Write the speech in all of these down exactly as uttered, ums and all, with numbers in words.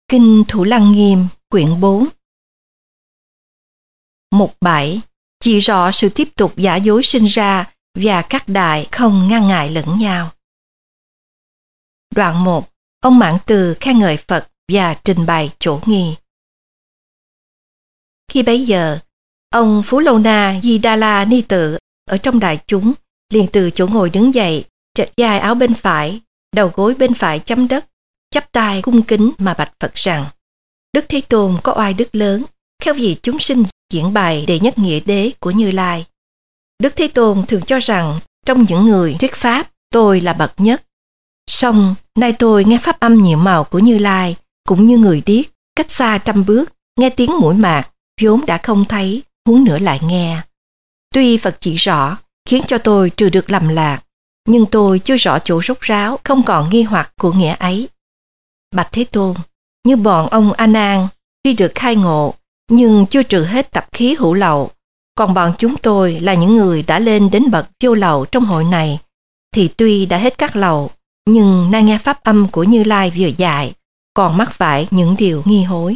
Kinh Thủ Lăng Nghiêm, quyển bốn. Mục bảy. Chỉ rõ sự tiếp tục giả dối sinh ra và các đại không ngăn ngại lẫn nhau. Đoạn một. Ông Mãn Từ khen ngợi Phật và trình bày chỗ nghi. Khi bấy giờ, ông Phú Lâu Na Di Đà La Ni Tự ở trong đại chúng liền từ chỗ ngồi đứng dậy, trệt dài áo bên phải, đầu gối bên phải chấm đất, chắp tay cung kính mà bạch Phật rằng: Đức Thế Tôn có oai đức lớn, khéo vì chúng sinh diễn bày đệ nhất nghĩa đế của Như Lai. Đức Thế Tôn thường cho rằng trong những người thuyết pháp, tôi là bậc nhất. Song nay tôi nghe pháp âm nhiệm màu của Như Lai, cũng như người điếc, cách xa trăm bước, nghe tiếng mũi mạc, vốn đã không thấy, huống nữa lại nghe. Tuy Phật chỉ rõ, khiến cho tôi trừ được lầm lạc, nhưng tôi chưa rõ chỗ rốt ráo, không còn nghi hoặc của nghĩa ấy. Bạch Thế Tôn, như bọn ông A Nan, tuy được khai ngộ, nhưng chưa trừ hết tập khí hữu lậu, còn bọn chúng tôi là những người đã lên đến bậc vô lậu trong hội này, thì tuy đã hết các lậu, nhưng nay nghe pháp âm của Như Lai vừa dạy, còn mắc phải những điều nghi hối.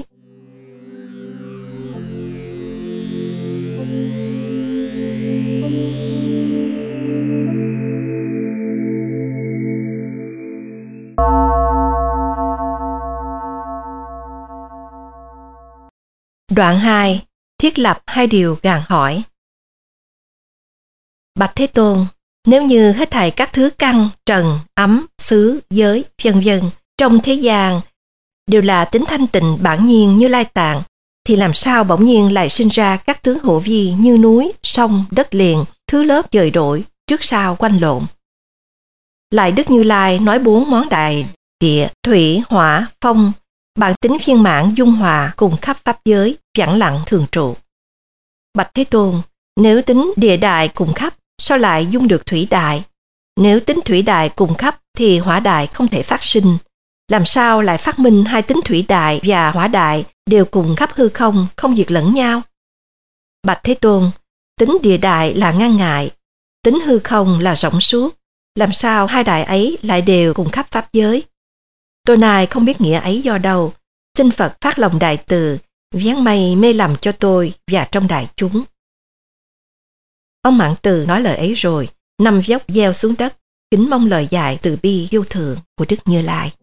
Đoạn hai. Thiết lập hai điều gàn hỏi. Bạch Thế Tôn, nếu như hết thảy các thứ căn, trần, ấm, xứ, giới, vân vân trong thế gian đều là tính thanh tịnh bản nhiên Như Lai Tạng, thì làm sao bỗng nhiên lại sinh ra các tướng hữu vi như núi, sông, đất liền, thứ lớp dời đổi, trước sau quanh lộn? Lại Đức Như Lai nói bốn món đại địa, thủy, hỏa, phong, bản tính viên mãn dung hòa cùng khắp pháp giới, vắng lặng thường trụ. Bạch Thế Tôn, nếu tính địa đại cùng khắp, sao lại dung được thủy đại? Nếu tính thủy đại cùng khắp thì hỏa đại không thể phát sinh. Làm sao lại phát minh hai tính thủy đại và hỏa đại đều cùng khắp hư không, không diệt lẫn nhau? Bạch Thế Tôn, tính địa đại là ngăn ngại, tính hư không là rộng suốt. Làm sao hai đại ấy lại đều cùng khắp pháp giới? Tôi này không biết nghĩa ấy do đâu, xin Phật phát lòng đại từ, vén mây mê lầm cho tôi và trong đại chúng. Ông Mãn Từ nói lời ấy rồi, nằm dốc gieo xuống đất, kính mong lời dạy từ bi vô thượng của Đức Như Lai.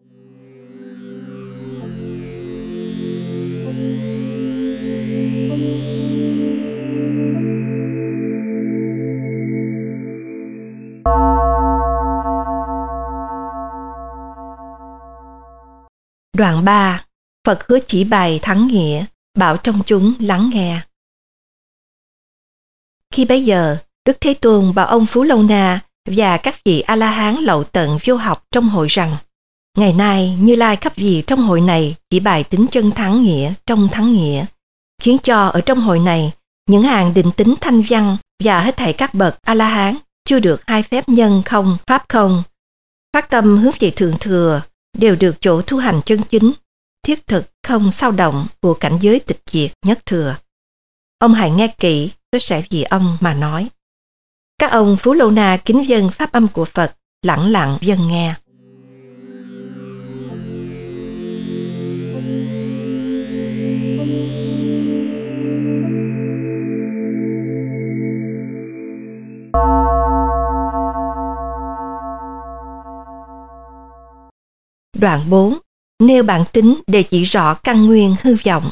Đoạn ba. Phật hứa chỉ bày thắng nghĩa, bảo trong chúng lắng nghe. Khi bấy giờ, Đức Thế Tôn bảo ông Phú Lâu Na và các vị A-la-hán lậu tận vô học trong hội rằng: Ngày nay Như Lai khắp vị trong hội này chỉ bày tính chân thắng nghĩa trong thắng nghĩa, khiến cho ở trong hội này những hàng định tính thanh văn và hết thảy các bậc A-la-hán chưa được hai phép nhân không, pháp không, phát tâm hướng về thượng thừa, đều được chỗ thu hành chân chính, thiết thực không sao động của cảnh giới tịch diệt nhất thừa. Ông hãy nghe kỹ, tôi sẽ vì ông mà nói. Các ông Phú Lâu Na kính vâng pháp âm của Phật, lặng lặng vâng nghe. Đoạn bốn. Nêu bản tính để chỉ rõ căn nguyên hư vọng.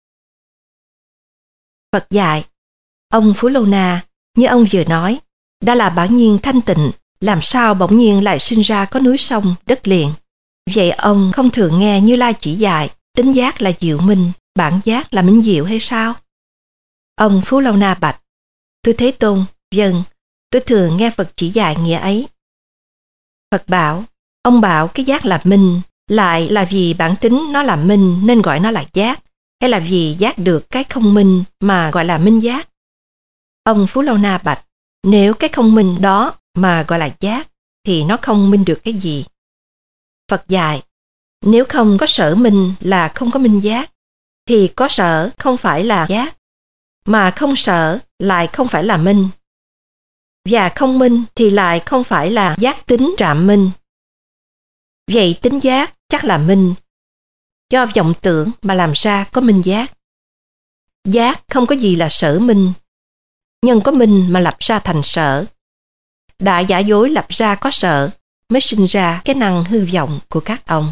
Phật dạy: Ông Phú Lâu Na, như ông vừa nói, đã là bản nhiên thanh tịnh, làm sao bỗng nhiên lại sinh ra có núi sông, đất liền? Vậy ông không thường nghe Như Lai chỉ dạy, tính giác là diệu minh, bản giác là minh diệu hay sao? Ông Phú Lâu Na bạch: Thưa Thế Tôn, vâng, tôi thường nghe Phật chỉ dạy nghĩa ấy. Phật bảo: Ông bảo cái giác là minh, lại là vì bản tính nó là minh nên gọi nó là giác, hay là vì giác được cái không minh mà gọi là minh giác? Ông Phú Lâu Na bạch: Nếu cái không minh đó mà gọi là giác, thì nó không minh được cái gì? Phật dạy: Nếu không có sở minh là không có minh giác, thì có sở không phải là giác, mà không sở lại không phải là minh, và không minh thì lại không phải là giác tính trạm minh. Vậy tính giác chắc là minh, do vọng tưởng mà làm ra có minh giác. Giác không có gì là sở minh, nhân có minh mà lập ra thành sở. Đã giả dối lập ra có sở, mới sinh ra cái năng hư vọng của các ông.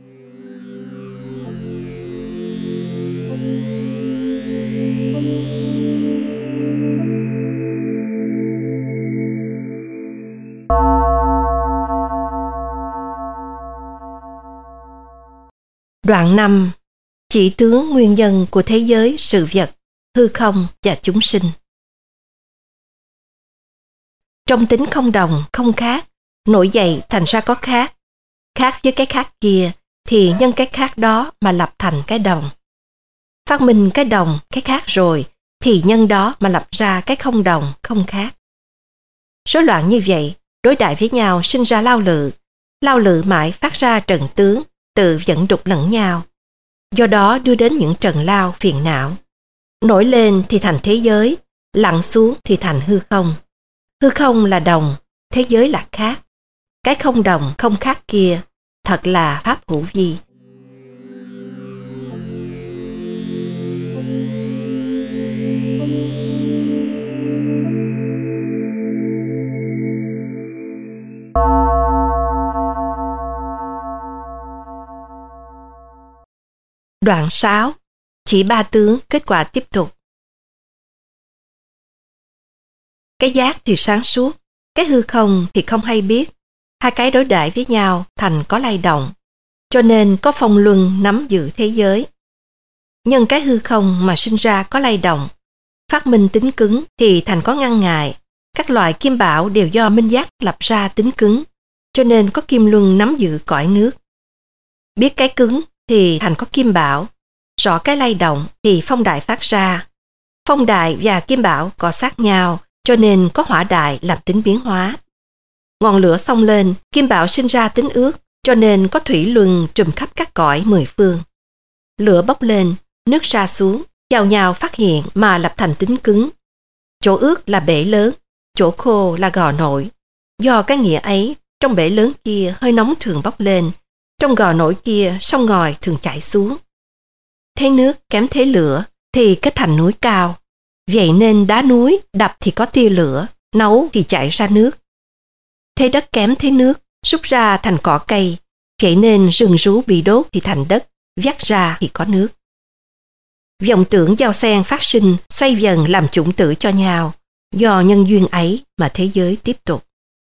Đoạn năm. Chỉ tướng nguyên nhân của thế giới, sự vật, hư không và chúng sinh. Trong tính không đồng, không khác, nổi dậy thành ra có khác. Khác với cái khác kia, thì nhân cái khác đó mà lập thành cái đồng. Phát minh cái đồng, cái khác rồi, thì nhân đó mà lập ra cái không đồng, không khác. Rối loạn như vậy, đối đại với nhau sinh ra lao lự. Lao lự mãi phát ra trần tướng, tự dẫn đục lẫn nhau. Do đó đưa đến những trần lao phiền não. Nổi lên thì thành thế giới, lặn xuống thì thành hư không. Hư không là đồng, thế giới là khác. Cái không đồng, không khác kia, thật là pháp hữu vi. Đoạn sáu. Chỉ ba tướng, kết quả tiếp tục. Cái giác thì sáng suốt, cái hư không thì không hay biết. Hai cái đối đãi với nhau thành có lay động, cho nên có phong luân nắm giữ thế giới. Nhân cái hư không mà sinh ra có lay động, phát minh tính cứng thì thành có ngăn ngại. Các loại kim bảo đều do minh giác lập ra tính cứng, cho nên có kim luân nắm giữ cõi nước. Biết cái cứng thì thành có kim bảo, rõ cái lay động thì phong đại phát ra. Phong đại và kim bảo cọ sát nhau, cho nên có hỏa đại làm tính biến hóa. Ngọn lửa xông lên, kim bảo sinh ra tính ướt, cho nên có thủy luân trùm khắp các cõi mười phương. Lửa bốc lên, nước ra xuống, chào nhau phát hiện mà lập thành tính cứng. Chỗ ướt là bể lớn, chỗ khô là gò nổi. Do cái nghĩa ấy, trong bể lớn kia hơi nóng thường bốc lên, trong gò nổi kia sông ngòi thường chảy xuống. Thế nước kém thế lửa thì kết thành núi cao. Vậy nên đá núi đập thì có tia lửa, nấu thì chảy ra nước. Thế đất kém thế nước, rút ra thành cỏ cây. Vậy nên rừng rú bị đốt thì thành đất, vắt ra thì có nước. Vọng tưởng giao xen phát sinh, xoay dần làm chủng tử cho nhau. Do nhân duyên ấy mà thế giới tiếp tục.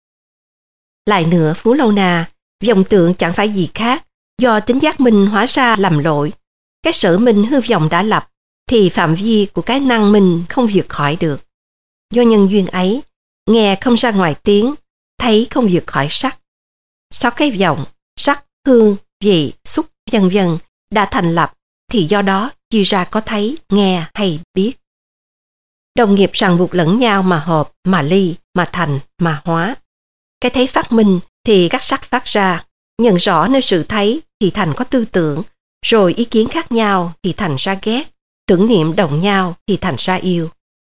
Lại nữa Phú Lâu Na, vọng tưởng chẳng phải gì khác, do tính giác minh hóa ra lầm lỗi. Cái sở minh hư vọng đã lập, thì phạm vi của cái năng minh không vượt khỏi được. Do nhân duyên ấy, nghe không ra ngoài tiếng, thấy không vượt khỏi sắc. Sau cái vọng, sắc, hương, vị, xúc, vân vân đã thành lập, thì do đó chia ra có thấy, nghe hay biết. Đồng nghiệp ràng buộc lẫn nhau mà hợp, mà ly, mà thành, mà hóa. Cái thấy phát minh thì các sắc phát ra, nhận rõ nơi sự thấy thì thành có tư tưởng, rồi ý kiến khác nhau thì thành ra ghét, tưởng niệm đồng nhau thì thành ra yêu.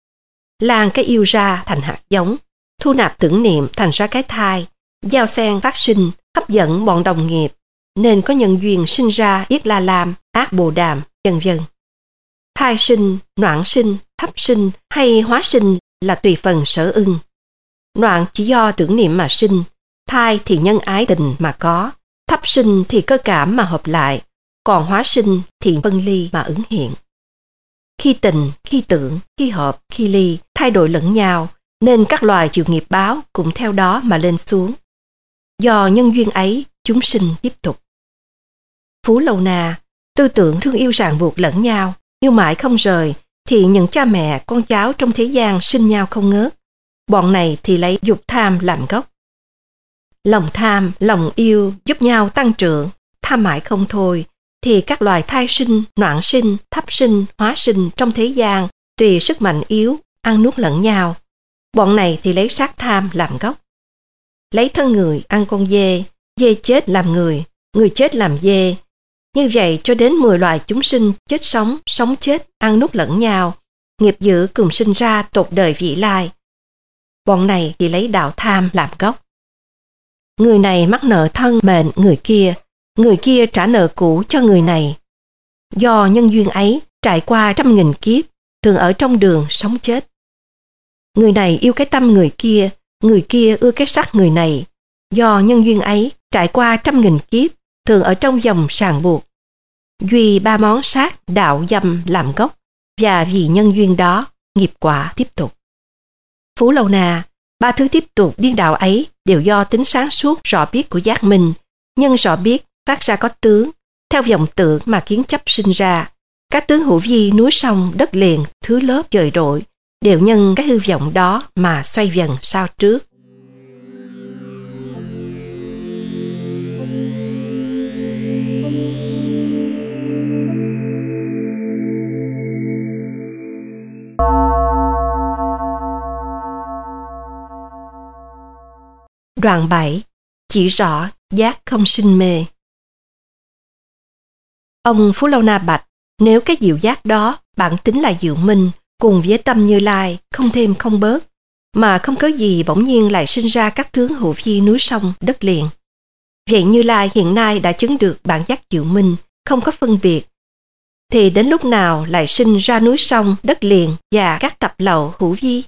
Lan cái yêu ra thành hạt giống, thu nạp tưởng niệm thành ra cái thai, giao xen phát sinh, hấp dẫn bọn đồng nghiệp, nên có nhân duyên sinh ra Yết La Lam, Ác Bồ Đàm, vân vân. Thai sinh, noãn sinh, thấp sinh hay hóa sinh là tùy phần sở ưng. Noãn chỉ do tưởng niệm mà sinh, thai thì nhân ái tình mà có, thấp sinh thì cơ cảm mà hợp lại, còn hóa sinh thì phân ly mà ứng hiện. Khi tình, khi tưởng, khi hợp, khi ly, thay đổi lẫn nhau, nên các loài chịu nghiệp báo cũng theo đó mà lên xuống. Do nhân duyên ấy, chúng sinh tiếp tục. Phú Lâu Na, tư tưởng thương yêu ràng buộc lẫn nhau, yêu mãi không rời, thì những cha mẹ, con cháu trong thế gian sinh nhau không ngớt. Bọn này thì lấy dục tham làm gốc. Lòng tham, lòng yêu giúp nhau tăng trưởng, tham mãi không thôi, thì các loài thai sinh, noãn sinh, thấp sinh, hóa sinh trong thế gian tùy sức mạnh yếu, ăn nuốt lẫn nhau. Bọn này thì lấy sát tham làm gốc. Lấy thân người ăn con dê, dê chết làm người, người chết làm dê. Như vậy cho đến mười loài chúng sinh chết sống, sống chết, ăn nuốt lẫn nhau, nghiệp dữ cùng sinh ra tột đời vị lai. Bọn này thì lấy đạo tham làm gốc. Người này mắc nợ thân mệnh người kia, người kia trả nợ cũ cho người này, Do nhân duyên ấy trải qua trăm nghìn kiếp, thường ở trong đường sống chết. Người này yêu cái tâm người kia, người kia ưa cái sắc người này. Do nhân duyên ấy trải qua trăm nghìn kiếp, thường ở trong dòng ràng buộc. Duy ba món sát, đạo, dâm làm gốc, và vì nhân duyên đó, nghiệp quả tiếp tục. Phú Lâu Na, ba thứ tiếp tục điên đạo ấy đều do tính sáng suốt rõ biết của giác minh, nhân rõ biết phát ra có tướng, theo vọng tưởng mà kiến chấp sinh ra. Các tướng hữu vi núi sông, đất liền, thứ lớp dời đổi, đều nhân cái hư vọng đó mà xoay dần sao trước. Đoạn bảy. Chỉ rõ giác không sinh mê. Ông Phú Lâu Na bạch, nếu cái diệu giác đó bản tính là diệu minh, cùng với tâm Như Lai, không thêm không bớt, mà không có gì bỗng nhiên lại sinh ra các tướng hữu vi núi sông, đất liền. Vậy Như Lai hiện nay đã chứng được bản giác diệu minh, không có phân biệt, thì đến lúc nào lại sinh ra núi sông, đất liền và các tập lậu hữu vi?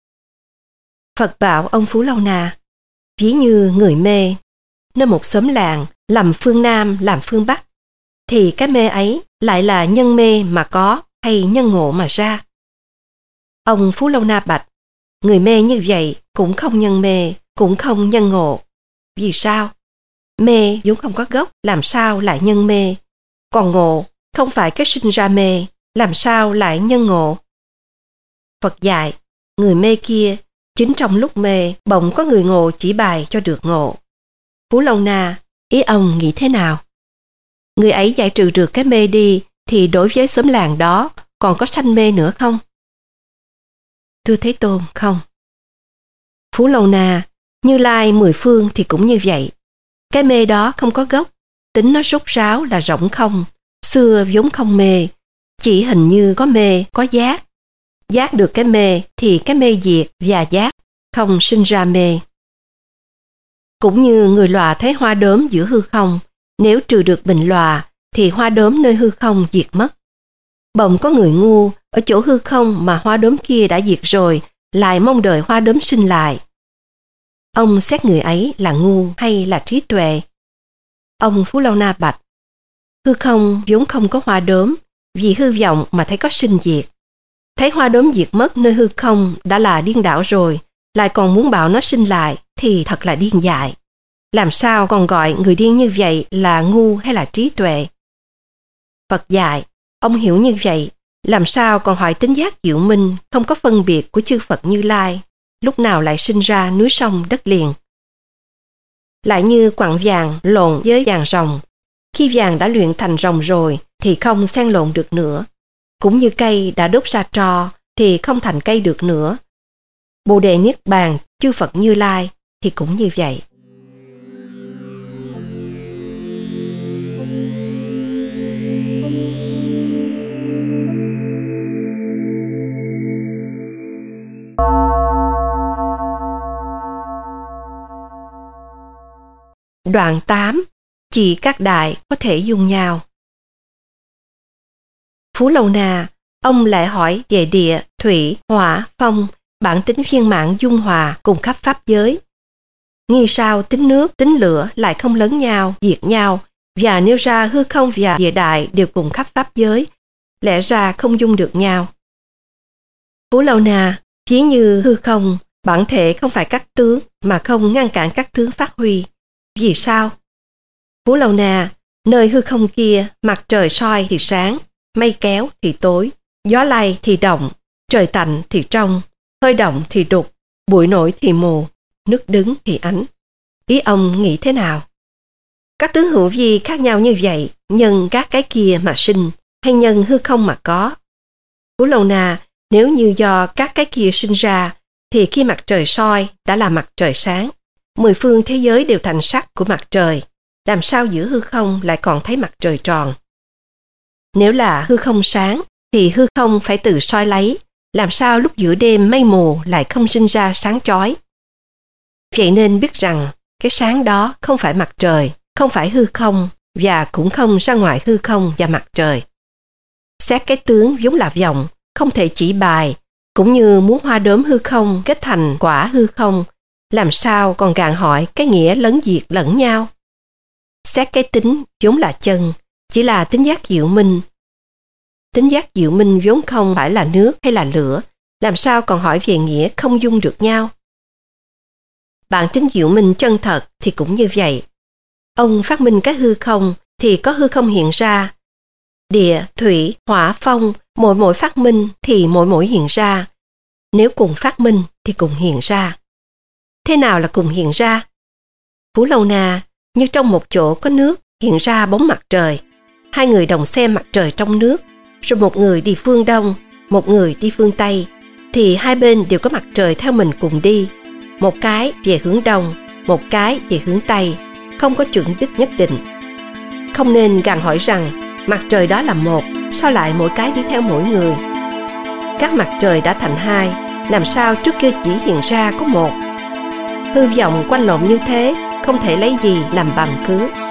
Phật bảo ông Phú Lâu Na, ví như người mê, nơi một xóm làng, làm phương Nam, làm phương Bắc, thì cái mê ấy lại là nhân mê mà có hay nhân ngộ mà ra? Ông Phú Lâu Na bạch, người mê như vậy cũng không nhân mê, cũng không nhân ngộ. Vì sao? Mê vốn không có gốc, làm sao lại nhân mê? Còn ngộ không phải cái sinh ra mê, làm sao lại nhân ngộ? Phật dạy, người mê kia, chính trong lúc mê, bỗng có người ngộ chỉ bài cho được ngộ. Phú Lâu Na, ý ông nghĩ thế nào? Người ấy giải trừ được cái mê đi, thì đối với xóm làng đó còn có sanh mê nữa không? Thưa Thế Tôn, không. Phú Lâu Na, Như Lai mười phương thì cũng như vậy. Cái mê đó không có gốc, tính nó rốt ráo là rỗng không. Xưa vốn không mê, chỉ hình như có mê, có giác. Giác được cái mê thì cái mê diệt và giác không sinh ra mê. Cũng như người lòa thấy hoa đốm giữa hư không, nếu trừ được bình lòa thì hoa đốm nơi hư không diệt mất. Bỗng có người ngu ở chỗ hư không mà hoa đốm kia đã diệt rồi, lại mong đợi hoa đốm sinh lại. Ông xét người ấy là ngu hay là trí tuệ? Ông Phú Lâu Na bạch, hư không vốn không có hoa đốm, vì hư vọng mà thấy có sinh diệt. Thấy hoa đốm diệt mất nơi hư không đã là điên đảo rồi, lại còn muốn bảo nó sinh lại thì thật là điên dại. Làm sao còn gọi người điên như vậy là ngu hay là trí tuệ? Phật dạy, ông hiểu như vậy, làm sao còn hỏi tính giác diệu minh không có phân biệt của chư Phật Như Lai, lúc nào lại sinh ra núi sông đất liền. Lại như quặng vàng lộn với vàng ròng, khi vàng đã luyện thành ròng rồi thì không xen lộn được nữa. Cũng như cây đã đốt ra tro thì không thành cây được nữa. Bồ đề niết bàn chư Phật Như Lai thì cũng như vậy. Đoạn tám. Chỉ các đại có thể dung nhau. Phú Lâu Na, ông lại hỏi về địa, thủy, hỏa, phong, bản tính viên mãn dung hòa cùng khắp pháp giới. Nghi sao tính nước, tính lửa lại không lấn nhau, diệt nhau, và nêu ra hư không và địa đại đều cùng khắp pháp giới, lẽ ra không dung được nhau. Phú Lâu Na, ví như hư không, bản thể không phải các tướng, mà không ngăn cản các tướng phát huy. Vì sao? Phú Lâu Na, nơi hư không kia, mặt trời soi thì sáng, mây kéo thì tối, gió lay thì động, trời tạnh thì trong, hơi động thì đục, bụi nổi thì mù, nước đứng thì ánh. Ý ông nghĩ thế nào? Các tướng hữu vi khác nhau như vậy, nhân các cái kia mà sinh, hay nhân hư không mà có? Phú Lâu Na, nếu như do các cái kia sinh ra, thì khi mặt trời soi đã là mặt trời sáng, mười phương thế giới đều thành sắc của mặt trời, làm sao giữa hư không lại còn thấy mặt trời tròn? Nếu là hư không sáng, thì hư không phải tự soi lấy, làm sao lúc giữa đêm mây mù lại không sinh ra sáng chói? Vậy nên biết rằng, cái sáng đó không phải mặt trời, không phải hư không, và cũng không ra ngoài hư không và mặt trời. Xét cái tướng vốn là vọng, không thể chỉ bài, cũng như muốn hoa đốm hư không kết thành quả hư không, làm sao còn gạn hỏi cái nghĩa lấn diệt lẫn nhau. Xét cái tính vốn là chân, chỉ là tính giác diệu minh. Tính giác diệu minh vốn không phải là nước hay là lửa, làm sao còn hỏi về nghĩa không dung được nhau. Bản tính diệu minh chân thật thì cũng như vậy. Ông phát minh cái hư không thì có hư không hiện ra. Địa, thủy, hỏa, phong, mỗi mỗi phát minh thì mỗi mỗi hiện ra. Nếu cùng phát minh thì cùng hiện ra. Thế nào là cùng hiện ra? Phú Lâu Na, như trong một chỗ có nước hiện ra bóng mặt trời. Hai người đồng xem mặt trời trong nước, rồi một người đi phương Đông, một người đi phương Tây, thì hai bên đều có mặt trời theo mình cùng đi. Một cái về hướng Đông, một cái về hướng Tây, không có chuẩn đích nhất định. Không nên gàn hỏi rằng mặt trời đó là một, sao lại mỗi cái đi theo mỗi người? Các mặt trời đã thành hai, làm sao trước kia chỉ hiện ra có một? Hư vọng quanh lộn như thế, không thể lấy gì làm bằng cứ.